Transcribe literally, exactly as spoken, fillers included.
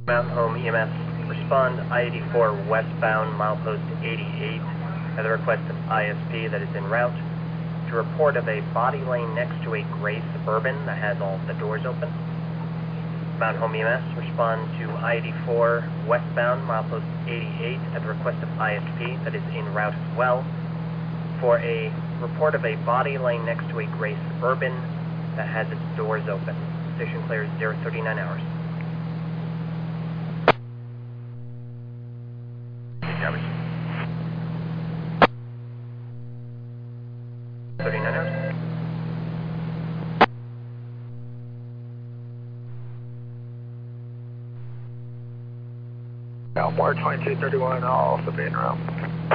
Mountain Home E M S, respond I eighty-four westbound, milepost eighty-eight, at the request of I S P that is en route, to report of a body laying next to a gray Suburban that has all the doors open. Mountain Home E M S, respond to I eighty-four westbound, milepost eighty-eight, at the request of I S P that is en route as well, for a report of a body laying next to a gray Suburban that has its doors open. Station clears zero thirty-nine hours. thirty-nine hours. Alpha twenty-two thirty-one, also being around.